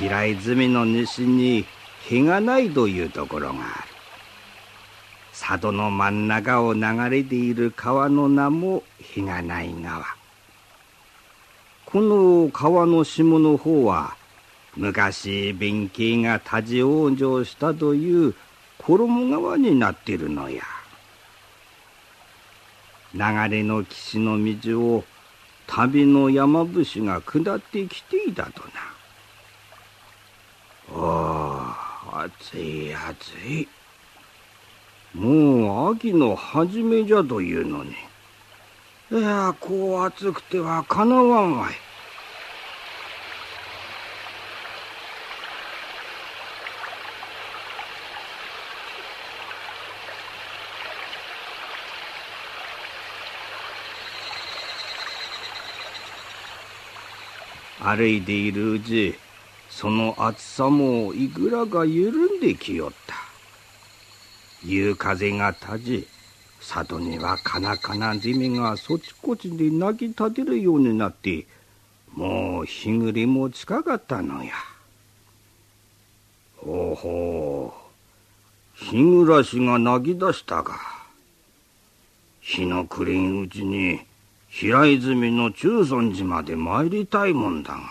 平泉の西に日がないというところがある。佐渡の真ん中を流れている川の名も日がない川。この川の下の方は昔弁慶が立ち往生したという衣川になっているのや。流れの岸の水を旅の山伏が下ってきていたとな。暑い暑い。もう秋の初めじゃというのに。いや、こう暑くてはかなわんわい。歩いているうち、その暑さもいくらか緩んできよった。夕風が立ち、里にはかなかなゼミがそちこちで鳴き立てるようになって、もう日暮れも近かったのや。ほうほう、日暮らしが鳴き出したか。日の暮れんうちに平泉の中尊寺まで参りたいもんだ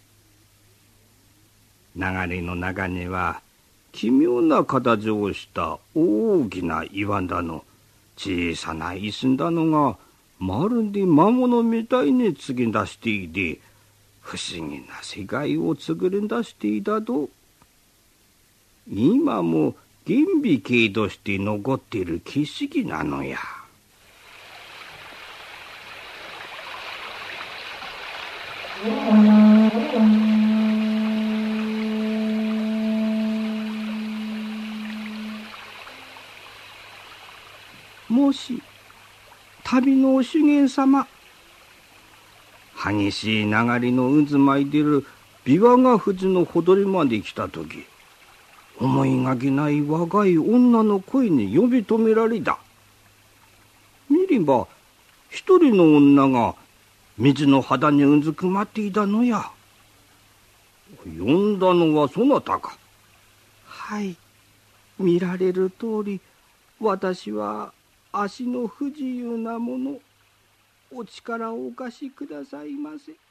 が。流れの中には奇妙な形をした大きな岩だの小さな石だのがまるで魔物みたいに突き出していて、不思議な世界を作り出していたと。今も厳美形として残っている景色なのや。もし旅のお修験様、激しい流れの渦巻いている琵琶ヶ淵のほとりまで来たとき、思いがけない若い女の声に呼び止められた。見れば一人の女が水の肌にうずくまっていたのや。呼んだのはそなたか。はい、見られる通り私は足の不自由なもの、お力をお貸しくださいませ。